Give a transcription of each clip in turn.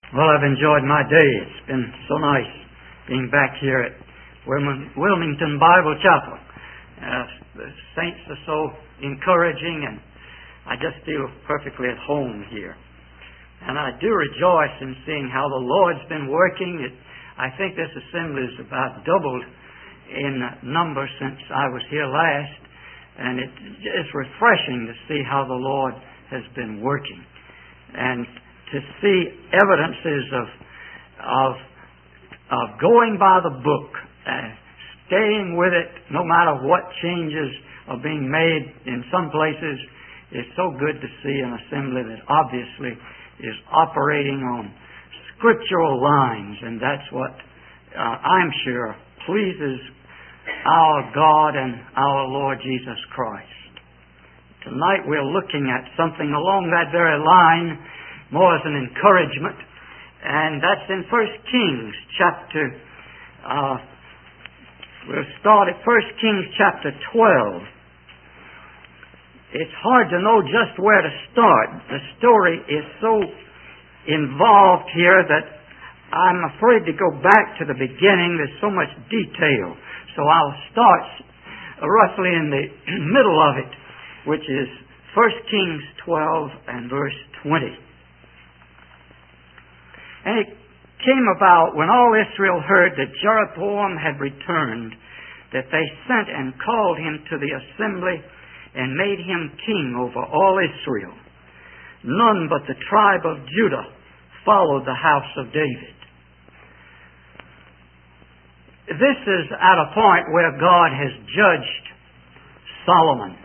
Well, I've enjoyed my day. It's been so nice being back here at Wilmington Bible Chapel. The saints are so encouraging, and I just feel perfectly at home here. And I do rejoice in seeing how the Lord's been working. I think this assembly is about doubled in number since I was here last, and it's refreshing to see how the Lord has been working. And to see evidences of going by the book, staying with it, no matter what changes are being made in some places, is so good to see an assembly that obviously is operating on scriptural lines, and that's what I'm sure pleases our God and our Lord Jesus Christ. Tonight we're looking at something along that very line, more as an encouragement, and that's in 1 Kings chapter, we'll start at 1 Kings chapter 12. It's hard to know just where to start. The story is so involved here that I'm afraid to go back to the beginning. There's so much detail. So I'll start roughly in the middle of it, which is 1 Kings 12 and verse 20. And it came about when all Israel heard that Jeroboam had returned, that they sent and called him to the assembly and made him king over all Israel. None but the tribe of Judah followed the house of David. This is at a point where God has judged Solomon.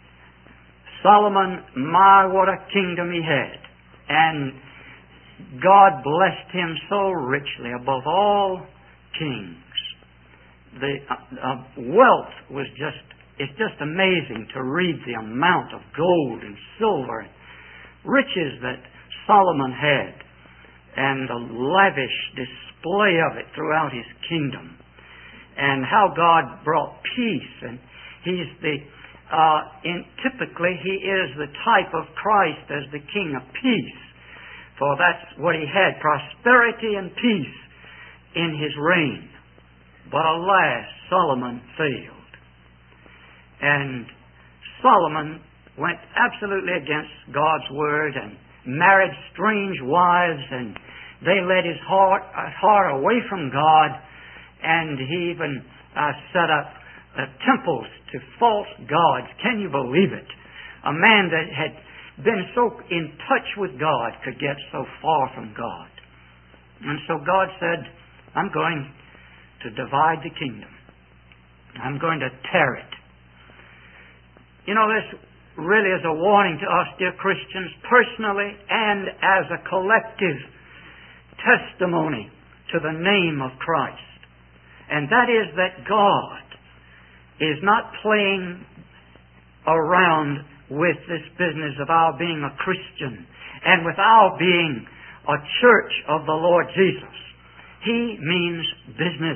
Solomon, my, what a kingdom he had. And God blessed him so richly above all kings. The wealth was it's just amazing to read the amount of gold and silver and riches that Solomon had, and the lavish display of it throughout his kingdom, and how God brought peace. And he's typically he is the type of Christ as the King of peace. For that's what he had, prosperity and peace in his reign. But alas, Solomon failed. And Solomon went absolutely against God's word and married strange wives, and they led his heart away from God, and he even set up temples to false gods. Can you believe it? A man that had been so in touch with God could get so far from God. And so God said, I'm going to divide the kingdom. I'm going to tear it. You know, this really is a warning to us, dear Christians, personally and as a collective testimony to the name of Christ. And that is that God is not playing around with this business of our being a Christian and with our being a church of the Lord Jesus. He means business.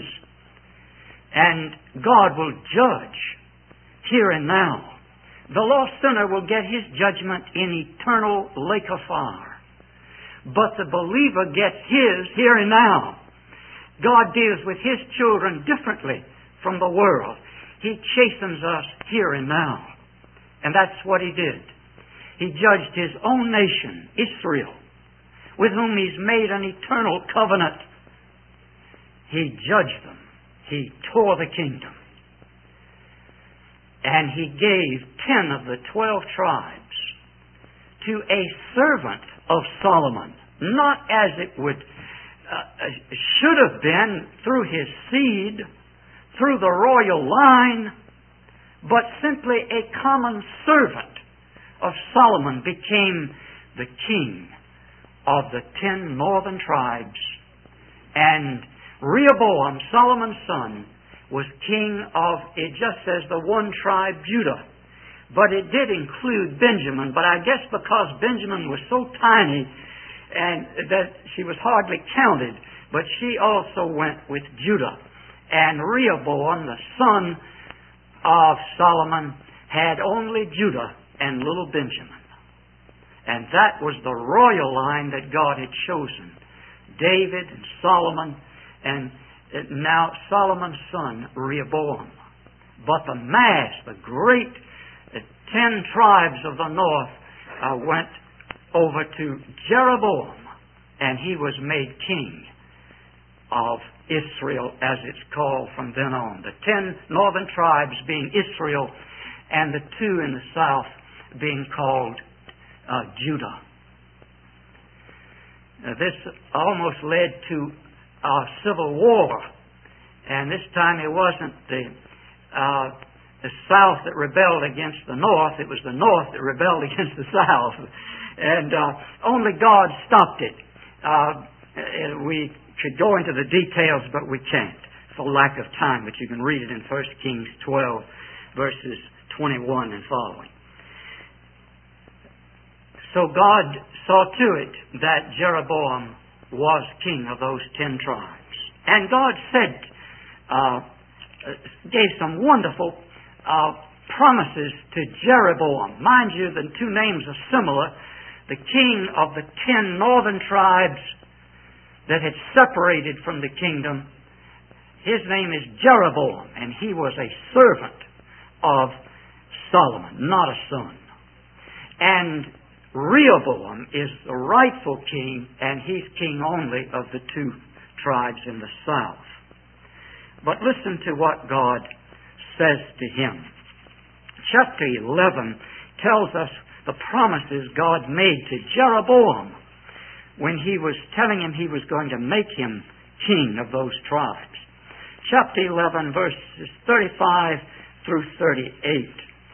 And God will judge here and now. The lost sinner will get his judgment in eternal lake of fire. But the believer gets his here and now. God deals with his children differently from the world. He chastens us here and now. And that's what he did. He judged his own nation, Israel, with whom he's made an eternal covenant. He judged them. He tore the kingdom. And he gave 10 of the 12 tribes to a servant of Solomon, not as it should have been through his seed, through the royal line, but simply a common servant of Solomon became the king of the 10 northern tribes. And Rehoboam, Solomon's son, was king of, it just says the one tribe, Judah. But it did include Benjamin. But I guess because Benjamin was so tiny and that she was hardly counted, but she also went with Judah. And Rehoboam, the son of Solomon, had only Judah and little Benjamin. And that was the royal line that God had chosen David and Solomon, and now Solomon's son, Rehoboam. But the mass, the great 10 tribes of the north went over to Jeroboam, and he was made king of Israel, as it's called from then on. The 10 northern tribes being Israel, and the 2 in the south being called Judah. This almost led to a civil war, and this time it wasn't the south that rebelled against the north, it was the north that rebelled against the south. And only God stopped it. We could go into the details, but we can't for lack of time. But you can read it in 1 Kings 12, verses 21 and following. So God saw to it that Jeroboam was king of those 10 tribes. And God said, gave some wonderful promises to Jeroboam. Mind you, the 2 names are similar. The king of the 10 northern tribes that had separated from the kingdom, his name is Jeroboam, and he was a servant of Solomon, not a son. And Rehoboam is the rightful king, and he's king only of the 2 tribes in the south. But listen to what God says to him. Chapter 11 tells us the promises God made to Jeroboam when he was telling him he was going to make him king of those tribes. Chapter 11, verses 35 through 38.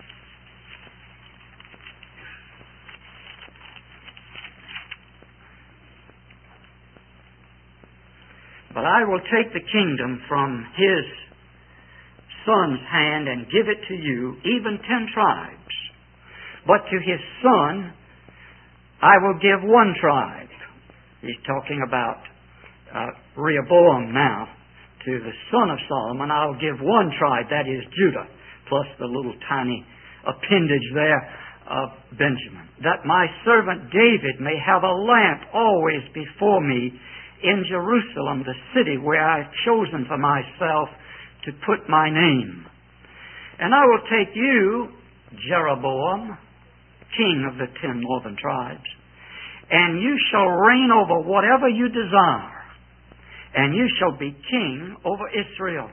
But I will take the kingdom from his son's hand and give it to you, even 10 tribes. But to his son I will give 1 tribe. He's talking about Rehoboam now. To the son of Solomon I'll give 1 tribe, that is Judah, plus the little tiny appendage there of Benjamin. That my servant David may have a lamp always before me in Jerusalem, the city where I have chosen for myself to put my name. And I will take you, Jeroboam, king of the 10 northern tribes, and you shall reign over whatever you desire, and you shall be king over Israel.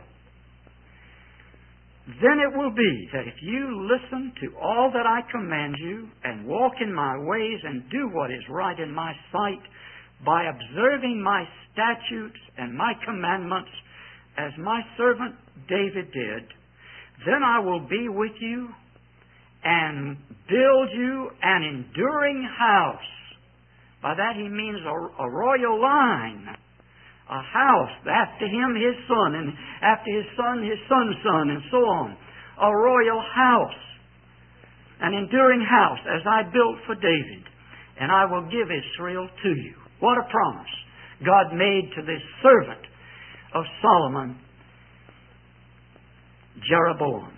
Then it will be that if you listen to all that I command you, and walk in my ways, and do what is right in my sight, by observing my statutes and my commandments, as my servant David did, then I will be with you and build you an enduring house. By that he means a royal line, a house, after him his son, and after his son his son's son, and so on. A royal house, an enduring house, as I built for David, and I will give Israel to you. What a promise God made to this servant of Solomon, Jeroboam.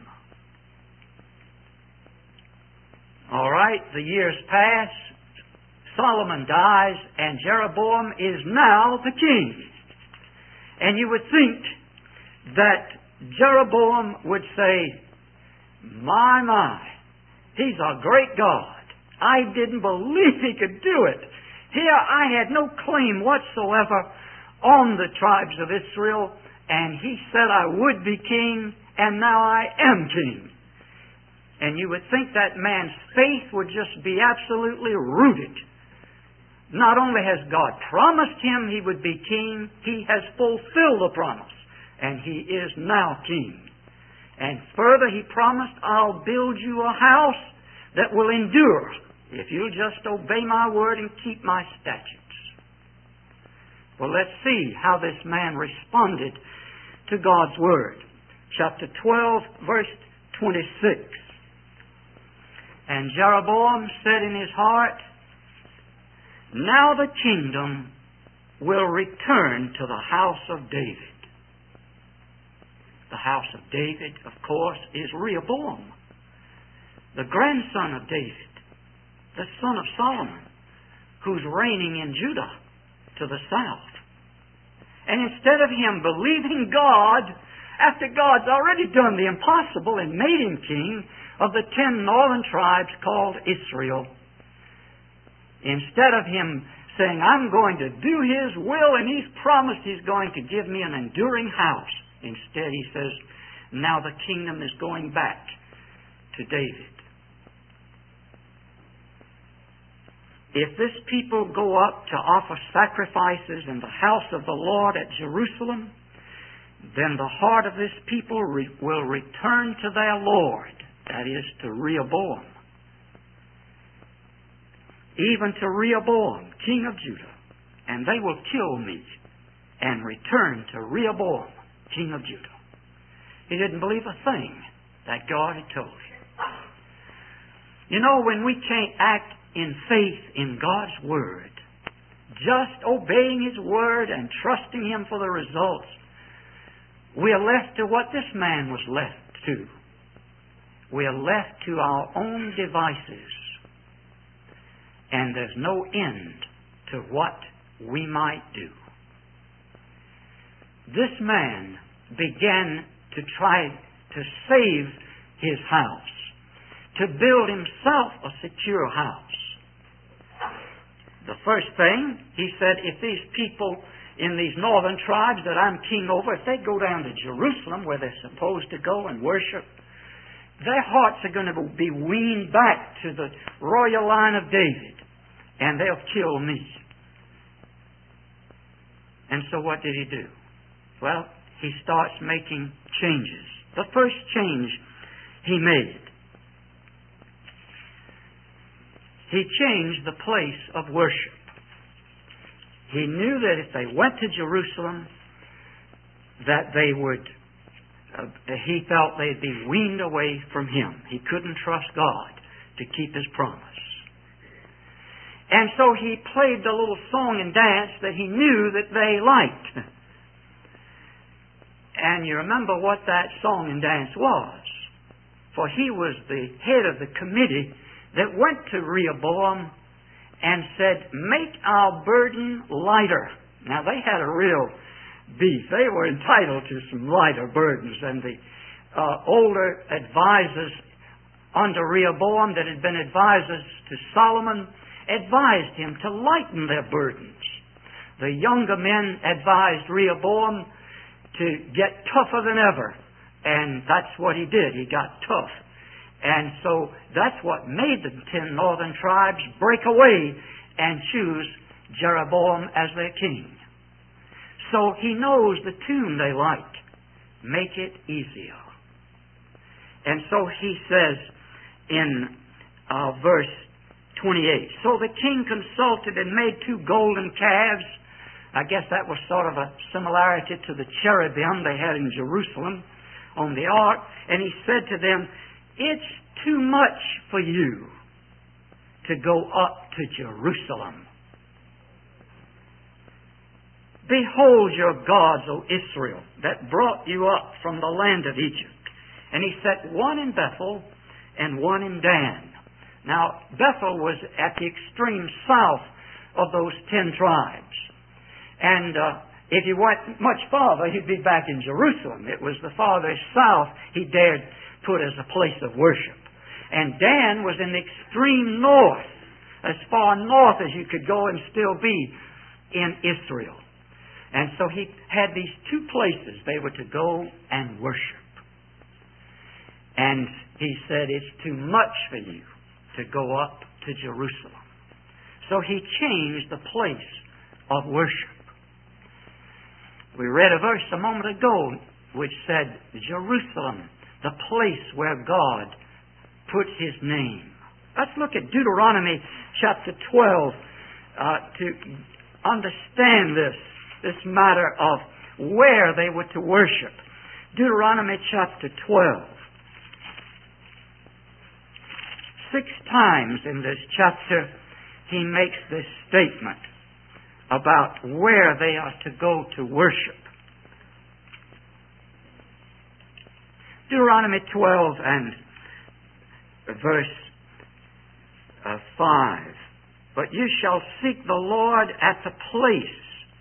All right, the years pass, Solomon dies, and Jeroboam is now the king. And you would think that Jeroboam would say, my, he's a great God. I didn't believe he could do it. Here I had no claim whatsoever on the tribes of Israel, and he said I would be king, and now I am king. And you would think that man's faith would just be absolutely rooted. Not only has God promised him he would be king, he has fulfilled the promise, and he is now king. And further, he promised, I'll build you a house that will endure if you'll just obey my word and keep my statutes. Well, let's see how this man responded to God's word. Chapter 12, verse 26. And Jeroboam said in his heart, now the kingdom will return to the house of David. The house of David, of course, is Rehoboam, the grandson of David, the son of Solomon, who's reigning in Judah to the south. And instead of him believing God, after God's already done the impossible and made him king of the 10 northern tribes called Israel, instead of him saying, I'm going to do His will and He's promised He's going to give me an enduring house, instead he says, now the kingdom is going back to David. If this people go up to offer sacrifices in the house of the Lord at Jerusalem, then the heart of this people will return to their Lord, that is, to Rehoboam. Even to Rehoboam, king of Judah, and they will kill me and return to Rehoboam, king of Judah. He didn't believe a thing that God had told him. You know, when we can't act in faith in God's Word, just obeying His Word and trusting Him for the results, we are left to what this man was left to. We are left to our own devices. And there's no end to what we might do. This man began to try to save his house, to build himself a secure house. The first thing, he said, if these people in these northern tribes that I'm king over, if they go down to Jerusalem where they're supposed to go and worship, their hearts are going to be weaned back to the royal line of David, and they'll kill me. And so what did he do? Well, he starts making changes. The first change he made, he changed the place of worship. He knew that if they went to Jerusalem, that they would, he felt they'd be weaned away from Him. He couldn't trust God to keep His promise. And so he played the little song and dance that he knew that they liked. And you remember what that song and dance was. For he was the head of the committee that went to Rehoboam and said, make our burden lighter. Now they had a real beef. They were entitled to some lighter burdens. And the older advisors under Rehoboam that had been advisors to Solomon advised him to lighten their burdens. The younger men advised Rehoboam to get tougher than ever. And that's what he did. He got tough. And so that's what made the 10 northern tribes break away and choose Jeroboam as their king. So he knows the tune they like. Make it easier. And so he says in verse 28, so the king consulted and made 2 golden calves. I guess that was sort of a similarity to the cherubim they had in Jerusalem on the ark. And he said to them, it's too much for you to go up to Jerusalem. Behold your gods, O Israel, that brought you up from the land of Egypt. And he set one in Bethel and one in Dan. Now, Bethel was at the extreme south of those 10 tribes. And if you went much farther, you'd be back in Jerusalem. It was the farthest south he dared put as a place of worship. And Dan was in the extreme north, as far north as you could go and still be in Israel. And so he had these 2 places they were to go and worship. And he said, it's too much for you to go up to Jerusalem. So he changed the place of worship. We read a verse a moment ago which said, Jerusalem, the place where God put His name. Let's look at Deuteronomy chapter 12 to understand this matter of where they were to worship. Deuteronomy chapter 12. 6 times in this chapter he makes this statement about where they are to go to worship. Deuteronomy 12 and verse 5. But you shall seek the Lord at the place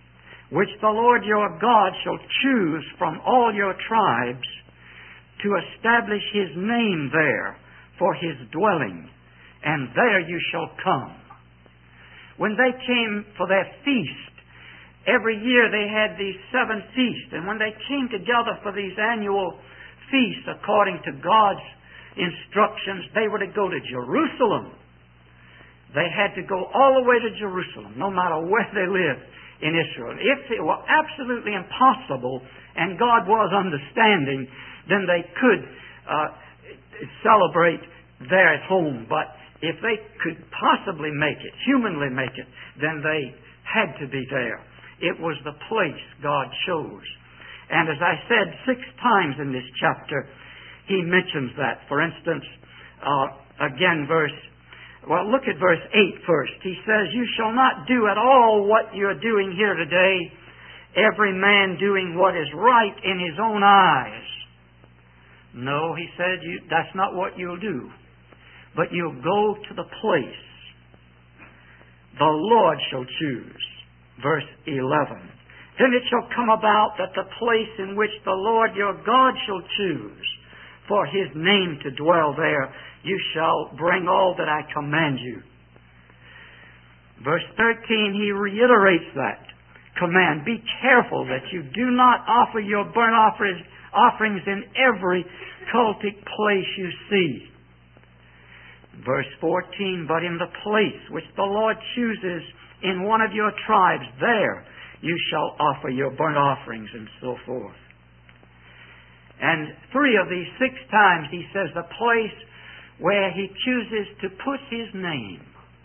which the Lord your God shall choose from all your tribes, to establish His name there for His dwelling, and there you shall come. When they came for their feast, every year they had these 7 feasts, and when they came together for these annual feasts, according to God's instructions, they were to go to Jerusalem. They had to go all the way to Jerusalem, no matter where they lived in Israel. If it were absolutely impossible, and God was understanding, then they could celebrate there at home. But if they could possibly make it, humanly make it, then they had to be there. It was the place God chose. And as I said 6 times in this chapter, He mentions that. For instance, again, look at verse 8 first. He says, you shall not do at all what you're doing here today, every man doing what is right in his own eyes. No, he said, that's not what you'll do. But you'll go to the place the Lord shall choose. Verse 11. Then it shall come about that the place in which the Lord your God shall choose for His name to dwell there, you shall bring all that I command you. Verse 13, he reiterates that command. Be careful that you do not offer your burnt offerings in every cultic place you see. Verse 14, but in the place which the Lord chooses in one of your tribes, there you shall offer your burnt offerings, and so forth. And 3 of these 6 times he says the place where He chooses to put His name.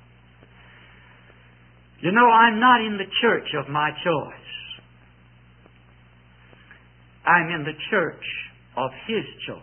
You know, I'm not in the church of my choice. I'm in the church of His choice.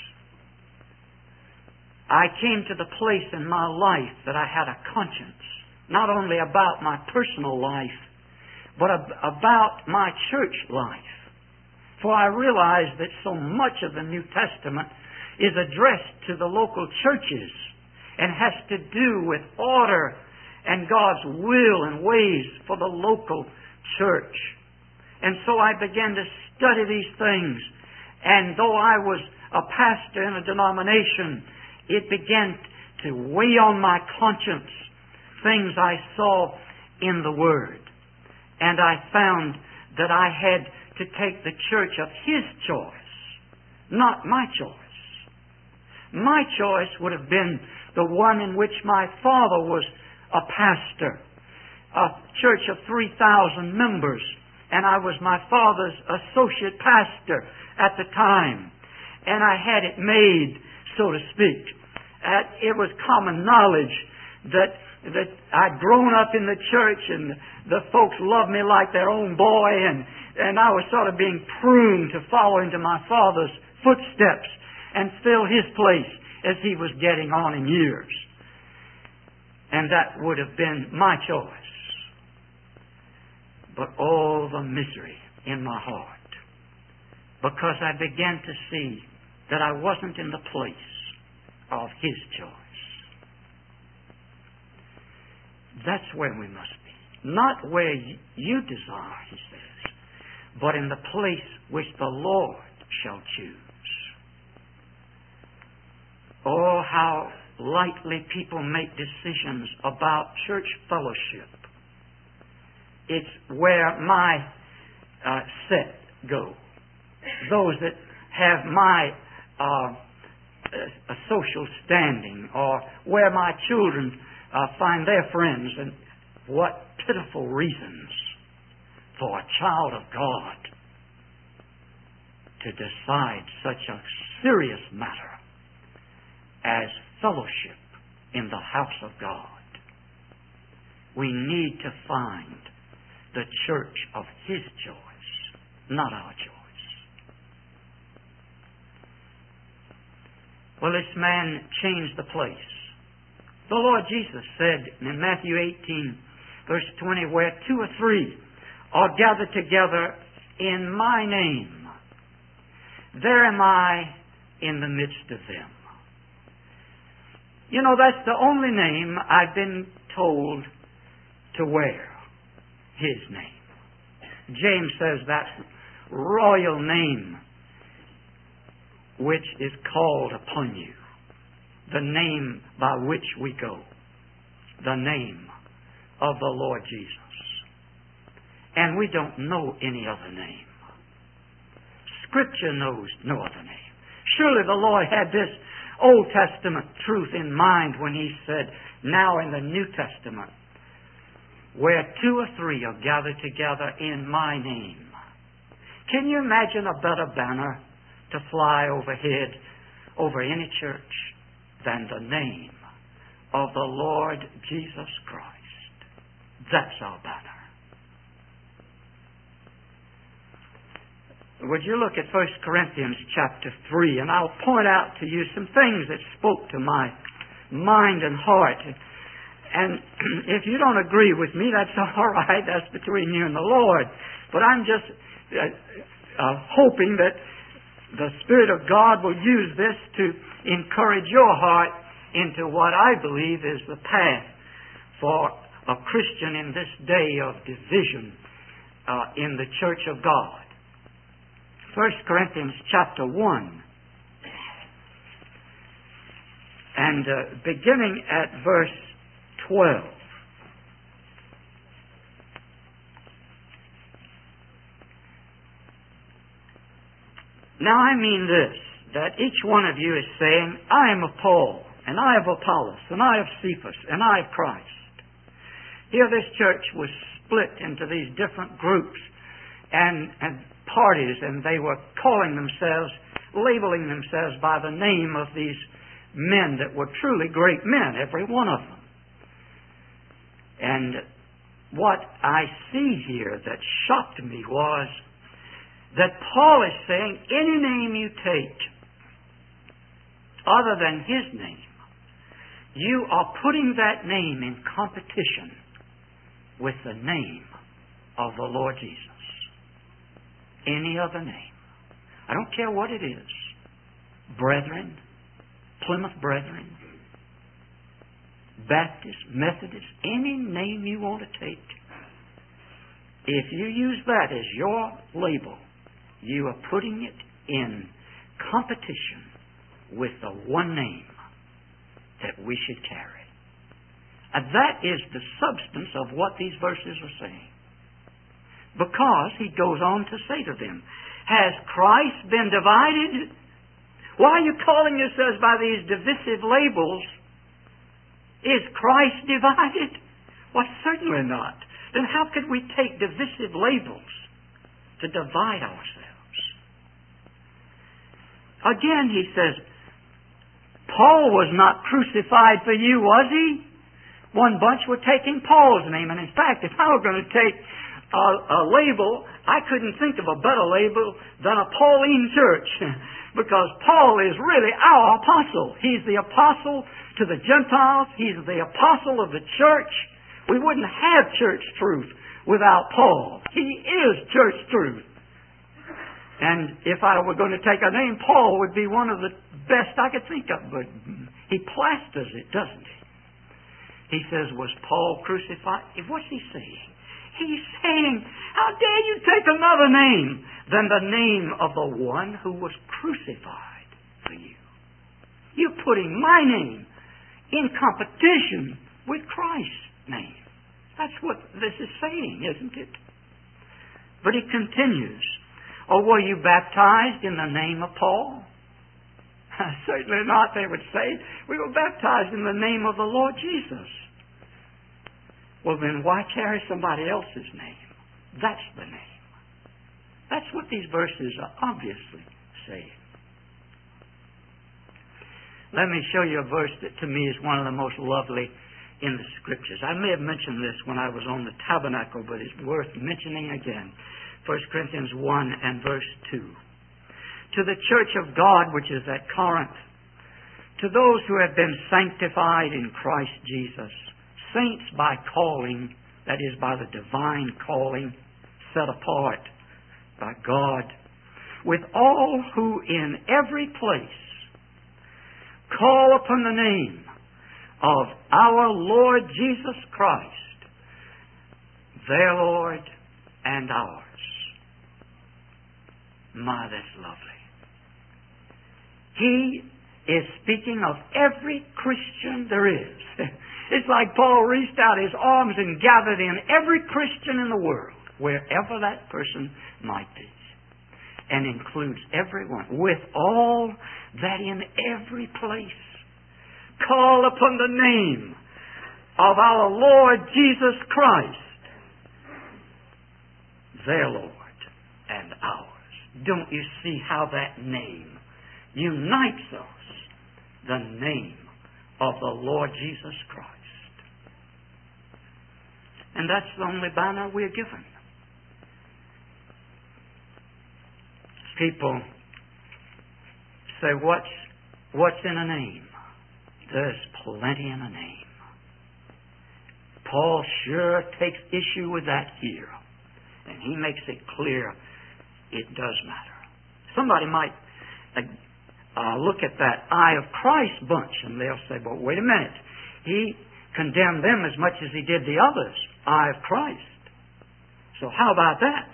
I came to the place in my life that I had a conscience, not only about my personal life, but about my church life. For I realized that so much of the New Testament is addressed to the local churches and has to do with order and God's will and ways for the local church. And so I began to study these things. And though I was a pastor in a denomination, it began to weigh on my conscience things I saw in the Word. And I found that I had to take the church of His choice, not my choice. My choice would have been the one in which my father was a pastor, a church of 3,000 members, and I was my father's associate pastor at the time. And I had it made, so to speak. It was common knowledge that I'd grown up in the church and the folks loved me like their own boy, and I was sort of being pruned to follow into my father's footsteps and fill his place as he was getting on in years. And that would have been my choice. But all the misery in my heart, because I began to see that I wasn't in the place of His choice. That's where we must be. Not where you desire, He says, but in the place which the Lord shall choose. Oh, how lightly people make decisions about church fellowship. It's where my set go. Those that have my a social standing, or where my children find their friends, and what pitiful reasons for a child of God to decide such a serious matter as fellowship in the house of God. We need to find the church of His choice, not our choice. Well, this man changed the place. The Lord Jesus said in Matthew 18, verse 20, where 2 or 3 are gathered together in my name, there am I in the midst of them. You know, that's the only name I've been told to wear. His name. James says that royal name which is called upon you, the name by which we go, the name of the Lord Jesus. And we don't know any other name. Scripture knows no other name. Surely the Lord had this Old Testament truth in mind when He said, now in the New Testament, where 2 or 3 are gathered together in my name. Can you imagine a better banner to fly overhead over any church than the name of the Lord Jesus Christ? That's our banner. Would you look at 1 Corinthians chapter 3, and I'll point out to you some things that spoke to my mind and heart. And if you don't agree with me, that's all right. That's between you and the Lord. But I'm just hoping that the Spirit of God will use this to encourage your heart into what I believe is the path for a Christian in this day of division in the Church of God. 1 Corinthians chapter 1, and beginning at verse 12. Now I mean this, that each one of you is saying, I am of Paul, and I of Apollos, and I of Cephas, and I of Christ. Here this church was split into these different groups and parties, and they were calling themselves, labeling themselves by the name of these men that were truly great men, every one of them. And what I see here that shocked me was that Paul is saying, any name you take other than his name, you are putting that name in competition with the name of the Lord Jesus. Any other name. I don't care what it is. Brethren, Plymouth Brethren, Baptist, Methodist, any name you want to take. If you use that as your label, you are putting it in competition with the one name that we should carry. And that is the substance of what these verses are saying. Because he goes on to say to them, has Christ been divided? Why are you calling yourselves by these divisive labels? Is Christ divided? Well, certainly not. Then how could we take divisive labels to divide ourselves? Again, he says, Paul was not crucified for you, was he? One bunch were taking Paul's name. And in fact, if I were going to take a label, I couldn't think of a better label than a Pauline church. Because Paul is really our apostle. He's the apostle to the Gentiles. He's the apostle of the church. We wouldn't have church truth without Paul. He is church truth. And if I were going to take a name, Paul would be one of the best I could think of. But he plasters it, doesn't he? He says, was Paul crucified? What's he saying? He's saying, how dare you take another name than the name of the one who was crucified for you? You're putting my name in competition with Christ's name. That's what this is saying, isn't it? But he continues, oh, were you baptized in the name of Paul? Certainly not, they would say. We were baptized in the name of the Lord Jesus. Well, then why carry somebody else's name? That's the name. That's what these verses are obviously saying. Let me show you a verse that to me is one of the most lovely in the Scriptures. I may have mentioned this when I was on the tabernacle, but it's worth mentioning again. 1 Corinthians 1 and verse 2. To the church of God which is at Corinth, to those who have been sanctified in Christ Jesus, saints by calling, that is by the divine calling, set apart by God, with all who in every place call upon the name of our Lord Jesus Christ, their Lord and ours. My, that's lovely. He is speaking of every Christian there is. It's like Paul reached out his arms and gathered in every Christian in the world, wherever that person might be, and includes everyone, with all that in every place call upon the name of our Lord Jesus Christ, their Lord and ours. Don't you see how that name unites us? The name of the Lord Jesus Christ. And that's the only banner we're given. People say, what's in a name? There's plenty in a name. Paul sure takes issue with that here. And he makes it clear it does matter. Somebody might look at that Eye of Christ bunch and they'll say, well, wait a minute. He condemned them as much as he did the others. Eye of Christ. So how about that?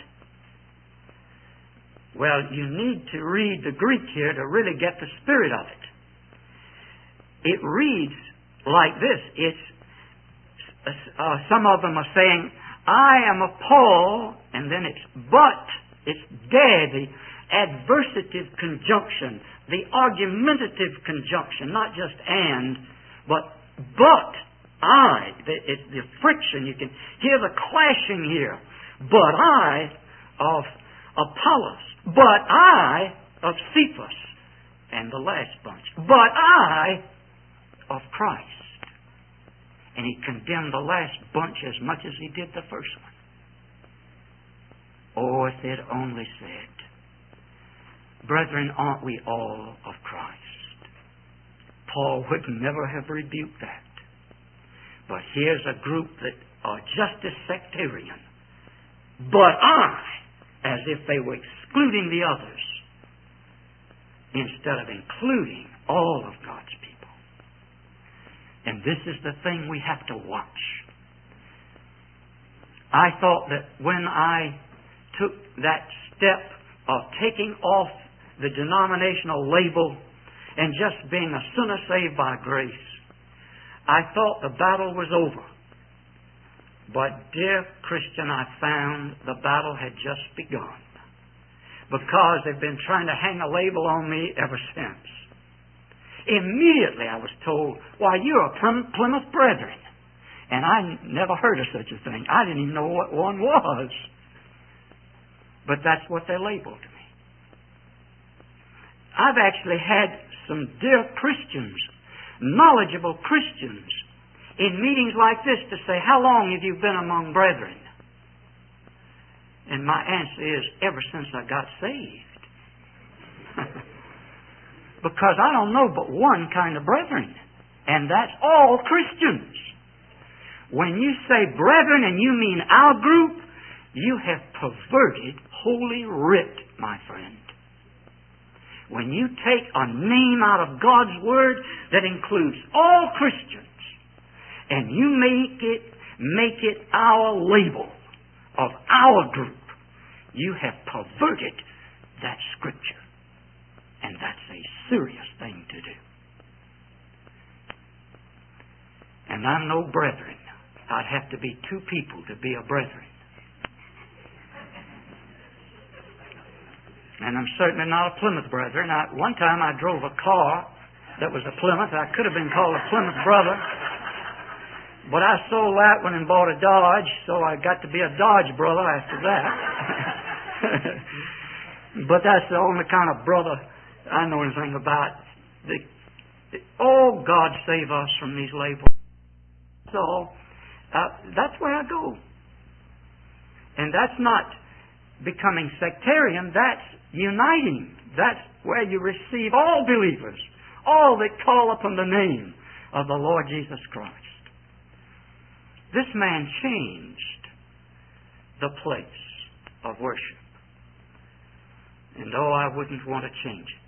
Well, you need to read the Greek here to really get the spirit of it. It reads like this. It's some of them are saying, I am of Paul, and then it's but. It's there, the adversative conjunction, the argumentative conjunction, not just and, but I. It's the friction. You can hear the clashing here. But I of Apollos. But I of Cephas. And the last bunch. But I of Christ. And he condemned the last bunch as much as he did the first one. Oh, if they'd only said, brethren, aren't we all of Christ? Paul would never have rebuked that. But here's a group that are just as sectarian. But I, as if they were excluding the others, instead of including all of God's people. And this is the thing we have to watch. I thought that when I took that step of taking off the denominational label and just being a sinner saved by grace, I thought the battle was over. But, dear Christian, I found the battle had just begun. Because they've been trying to hang a label on me ever since. Immediately I was told, why, you're a Plymouth Brethren. And I never heard of such a thing. I didn't even know what one was. But that's what they labeled me. I've actually had some dear Christians, knowledgeable Christians, in meetings like this to say, how long have you been among brethren? And my answer is, ever since I got saved. Because I don't know but one kind of brethren. And that's all Christians. When you say brethren and you mean our group, you have perverted Holy Writ, my friend. When you take a name out of God's Word that includes all Christians, and you make it our label of our group, you have perverted that Scripture. And that's a serious thing to do. And I'm no brethren. I'd have to be two people to be a brethren. And I'm certainly not a Plymouth Brethren. One time I drove a car that was a Plymouth. I could have been called a Plymouth Brother. But I sold that one and bought a Dodge, so I got to be a Dodge Brother after that. But that's the only kind of brother I know anything about. Oh, God save us from these labels. So, that's where I go. And that's not becoming sectarian, that's uniting. That's where you receive all believers, all that call upon the name of the Lord Jesus Christ. This man changed the place of worship. And oh, I wouldn't want to change it.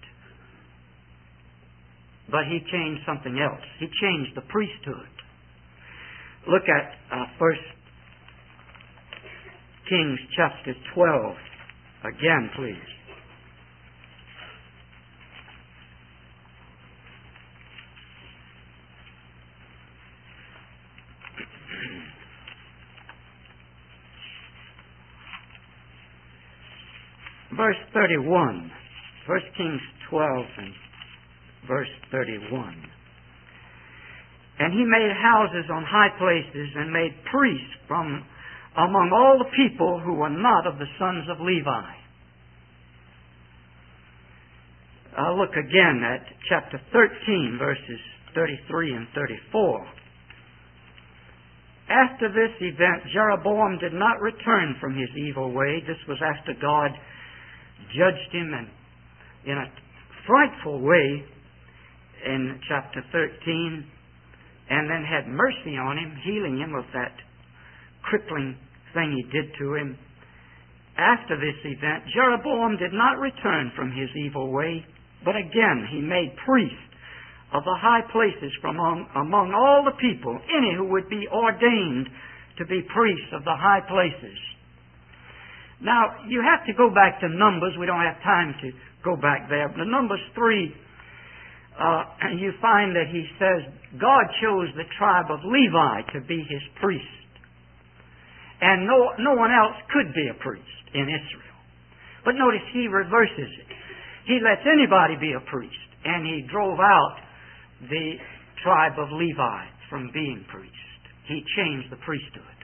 But he changed something else. He changed the priesthood. Look at 1 Kings chapter 12. Again, please. verse 31. 1 Kings 12 and verse 31. And he made houses on high places and made priests from among all the people who were not of the sons of Levi. I'll look again at chapter 13, verses 33 and 34. After this event, Jeroboam did not return from his evil way. This was after God judged him in a frightful way in chapter 13, and then had mercy on him, healing him of that crippling thing he did to him. After this event, Jeroboam did not return from his evil way, but again he made priests of the high places from among all the people, any who would be ordained to be priests of the high places. Now, you have to go back to Numbers. We don't have time to go back there. But in Numbers 3, you find that he says God chose the tribe of Levi to be his priest. And no one else could be a priest in Israel. But notice he reverses it. He lets anybody be a priest. And he drove out the tribe of Levi from being priest. He changed the priesthood.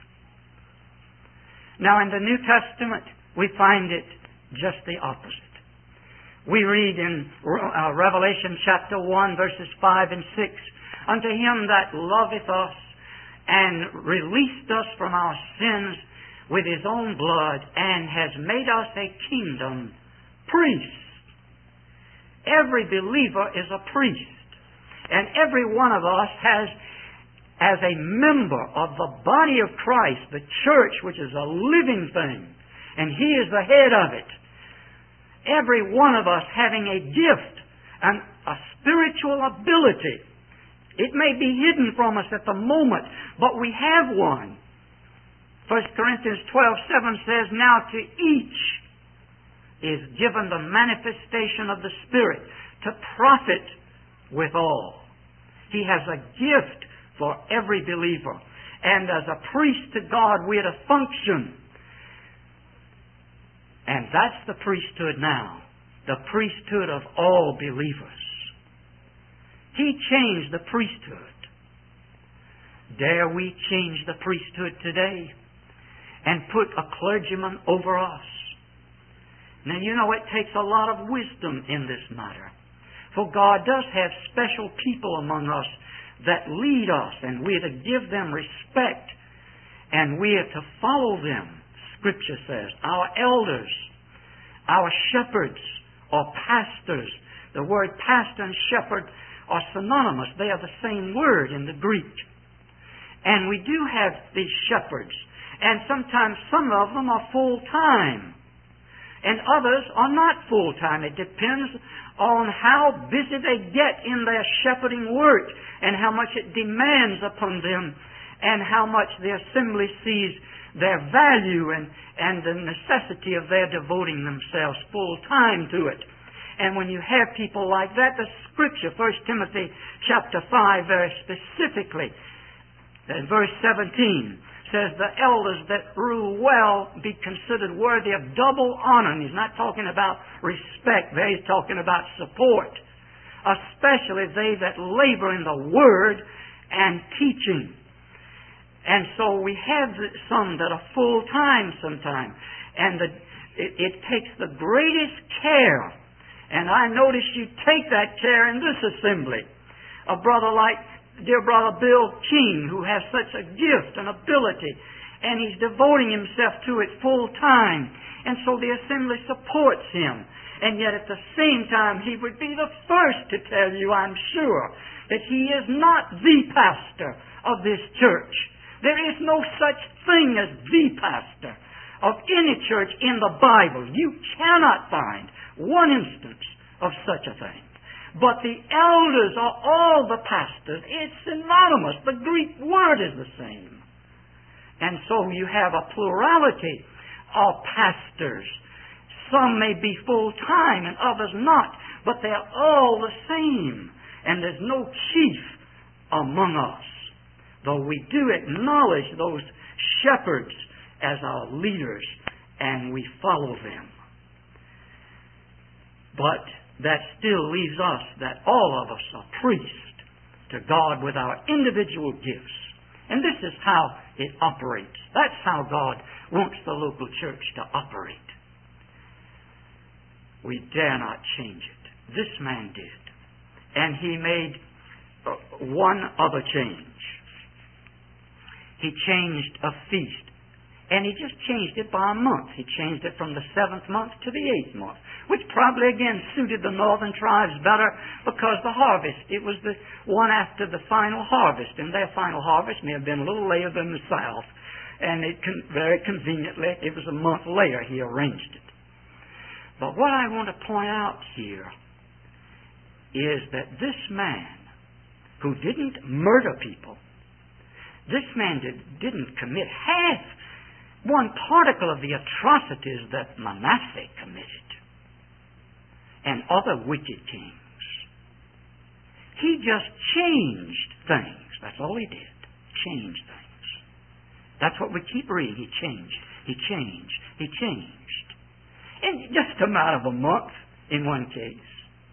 Now in the New Testament, we find it just the opposite. We read in Revelation chapter 1, verses 5 and 6, Unto him that loveth us and released us from our sins with his own blood and has made us a kingdom, priests. Every believer is a priest. And every one of us has, as a member of the body of Christ, the church, which is a living thing, and he is the head of it, every one of us having a gift and a spiritual ability. It may be hidden from us at the moment, but we have one. 1 Corinthians 12:7 says, Now to each is given the manifestation of the Spirit to profit withal. He has a gift for every believer. And as a priest to God, we are to function. And that's the priesthood now. The priesthood of all believers. He changed the priesthood. Dare we change the priesthood today and put a clergyman over us? Now, you know, it takes a lot of wisdom in this matter. For God does have special people among us that lead us, and we are to give them respect, and we are to follow them. Scripture says, our elders, our shepherds, or pastors. The word pastor and shepherd are synonymous. They are the same word in the Greek. And we do have these shepherds, and sometimes some of them are full-time, and others are not full-time. It depends on how busy they get in their shepherding work and how much it demands upon them and how much the assembly sees their value and the necessity of their devoting themselves full-time to it. And when you have people like that, the Scripture, 1 Timothy chapter 5, very specifically, in verse 17, says, the elders that rule well be considered worthy of double honor. And he's not talking about respect there. He's talking about support. Especially they that labor in the Word and teaching. And so we have some that are full-time sometimes. And it takes the greatest care. And I notice you take that care in this assembly. A brother like dear brother Bill King, who has such a gift and ability, and he's devoting himself to it full time. And so the assembly supports him. And yet at the same time, he would be the first to tell you, I'm sure, that he is not the pastor of this church. There is no such thing as the pastor of any church in the Bible. You cannot find one instance of such a thing. But the elders are all the pastors. It's synonymous. The Greek word is the same. And so you have a plurality of pastors. Some may be full-time and others not. But they're all the same. And there's no chief among us. Though we do acknowledge those shepherds as our leaders and we follow them. But that still leaves us that all of us are priests to God with our individual gifts. And this is how it operates. That's how God wants the local church to operate. We dare not change it. This man did. And he made one other change. He changed a feast. And he just changed it by a month. He changed it from the 7th month to the 8th month, which probably again suited the northern tribes better because the harvest, it was the one after the final harvest, and their final harvest may have been a little later than the south. And very conveniently, it was a month later he arranged it. But what I want to point out here is that this man who didn't murder people, this man didn't commit half one particle of the atrocities that Manasseh committed and other wicked kings. He just changed things. That's all he did. Change things. That's what we keep reading. He changed. He changed. He changed. In just a matter of a month in one case.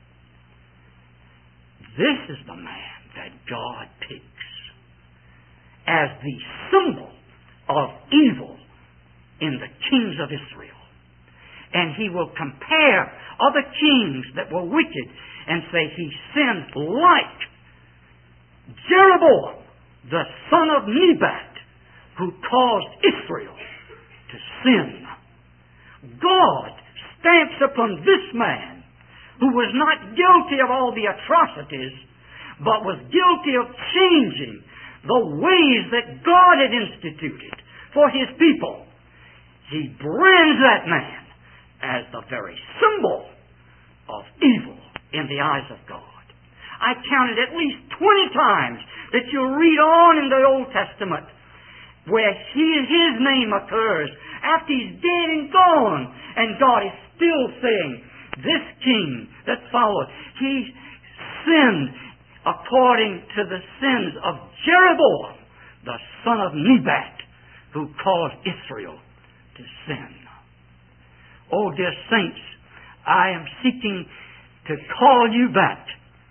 This is the man that God picks as the symbol of evil in the kings of Israel. And he will compare other kings that were wicked and say he sinned like Jeroboam, the son of Nebat, who caused Israel to sin. God stamps upon this man, who was not guilty of all the atrocities, but was guilty of changing the ways that God had instituted for his people. He brands that man as the very symbol of evil in the eyes of God. I counted at least 20 times that you read on in the Old Testament where his name occurs after he's dead and gone. And God is still saying, this king that followed, he sinned according to the sins of Jeroboam, the son of Nebat, who caused Israel to sin. Oh, dear saints, I am seeking to call you back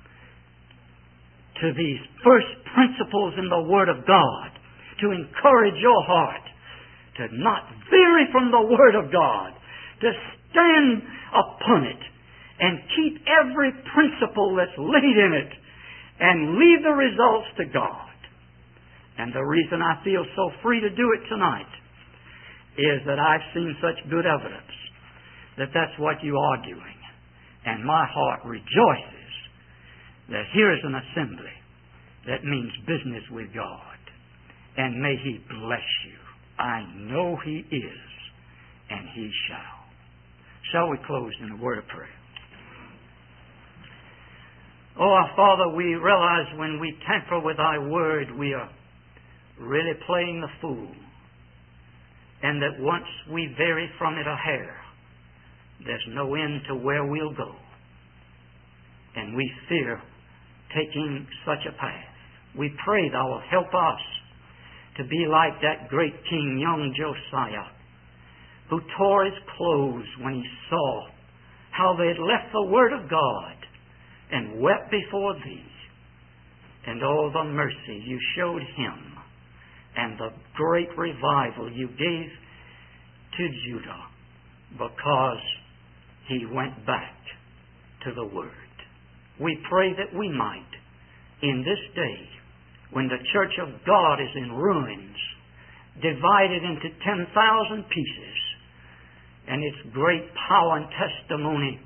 to these first principles in the Word of God, to encourage your heart to not vary from the Word of God, to stand upon it and keep every principle that's laid in it and leave the results to God. And the reason I feel so free to do it tonight is that I've seen such good evidence that that's what you are doing. And my heart rejoices that here is an assembly that means business with God. And may He bless you. I know He is, and He shall. Shall we close in a word of prayer? Oh, our Father, we realize when we tamper with Thy Word, we are really playing the fool. And that once we vary from it a hair, there's no end to where we'll go. And we fear taking such a path. We pray Thou will help us to be like that great king, young Josiah, who tore his clothes when he saw how they had left the Word of God and wept before Thee. And oh, the mercy You showed him and the great revival You gave to Judah because he went back to the Word. We pray that we might, in this day, when the church of God is in ruins, divided into 10,000 pieces, and its great power and testimony